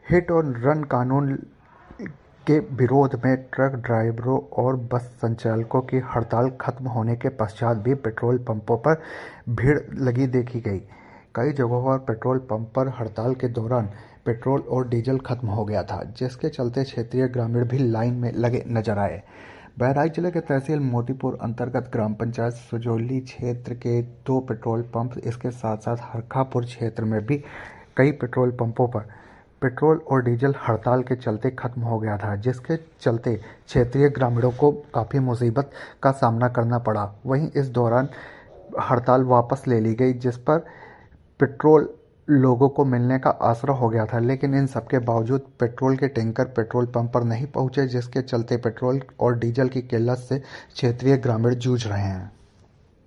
Hit और run कानून के विरोध में ट्रक ड्राइवरों और बस संचालकों की हड़ताल खत्म होने के पश्चात भी पेट्रोल पंपों पर भीड़ लगी देखी गई। कई जगहों पर पेट्रोल पंप पर हड़ताल के दौरान पेट्रोल और डीजल खत्म हो गया था, जिसके चलते क्षेत्रीय ग्रामीण भी लाइन में लगे नजर आए। बहराइच जिले के तहसील मोतीपुर अंतर्गत ग्राम पंचायत सुजौली क्षेत्र के 2 पेट्रोल पंप, इसके साथ साथ हरखापुर क्षेत्र में भी कई पेट्रोल पंपों पर पेट्रोल और डीजल हड़ताल के चलते खत्म हो गया था, जिसके चलते क्षेत्रीय ग्रामीणों को काफ़ी मुसीबत का सामना करना पड़ा। वहीं इस दौरान हड़ताल वापस ले ली गई, जिस पर पेट्रोल लोगों को मिलने का आसरा हो गया था, लेकिन इन सबके बावजूद पेट्रोल के टैंकर पेट्रोल पंप पर नहीं पहुंचे, जिसके चलते पेट्रोल और डीजल की किल्लत से क्षेत्रीय ग्रामीण जूझ रहे हैं।